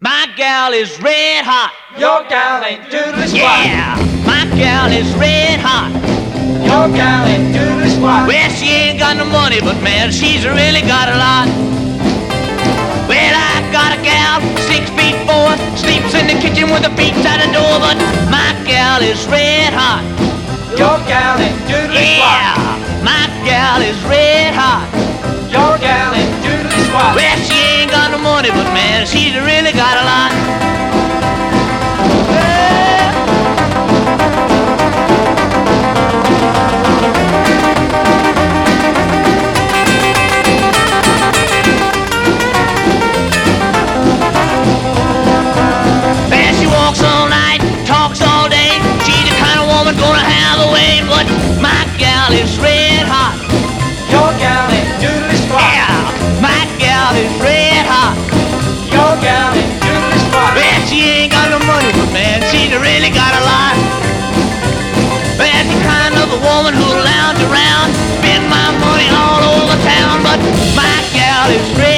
My gal is red hot. Your gal ain't doodly squat. Yeah, my gal is red hot. Your gal ain't doodly squat. Well, she ain't got no money, but man, she's really got a lot. Well, I got a gal, 6'4", sleeps in the kitchen with her feet out the door, but my gal is red hot. Your gal ain't doodly squat. Yeah, my gal is red hot. Your gal ain't doodly squat. Well, she ain't got no money, but man, she's really got a lot. Well, she walks all night, talks all day. She's the kind of woman gonna have a way, but my gal is red hot. Your gal ain't doodly squat. Yeah, my gal is red hot. Your gal ain't doodly squat. Well, she ain't got no money, but man, she's really got a lot. Well, the kind of a woman who'll lounge around, spend my money all over town, but my gal is red.